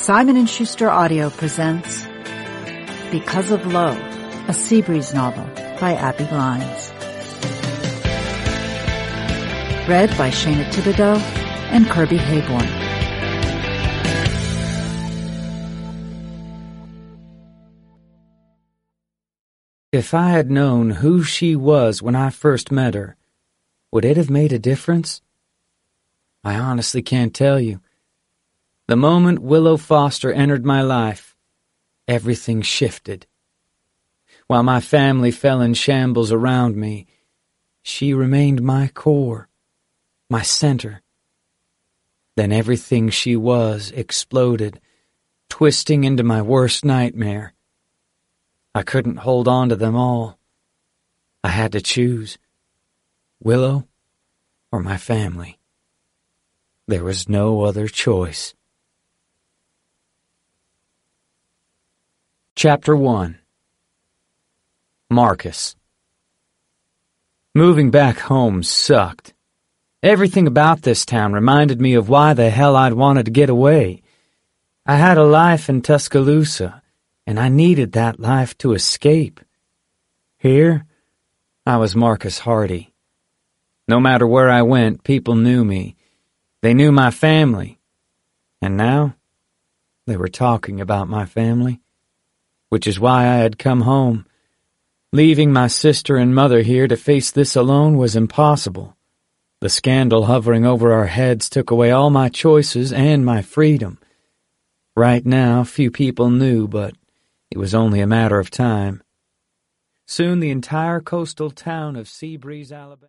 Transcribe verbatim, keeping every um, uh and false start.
Simon and Schuster Audio presents Because of Love, a Seabreeze novel by Abby Lines. Read by Shana Thibodeau and Kirby Hayborn. If I had known who she was when I first met her, would it have made a difference? I honestly can't tell you. The moment Willow Foster entered my life, everything shifted. While my family fell in shambles around me, she remained my core, my center. Then everything she was exploded, twisting into my worst nightmare. I couldn't hold on to them all. I had to choose, Willow or my family. There was no other choice. Chapter one. Marcus. Moving back home sucked. Everything about this town reminded me of why the hell I'd wanted to get away. I had a life in Tuscaloosa, and I needed that life to escape. Here, I was Marcus Hardy. No matter where I went, people knew me. They knew my family. And now, they were talking about my family. Which is why I had come home. Leaving my sister and mother here to face this alone was impossible. The scandal hovering over our heads took away all my choices and my freedom. Right now, few people knew, but it was only a matter of time. Soon the entire coastal town of Seabreeze, Alabama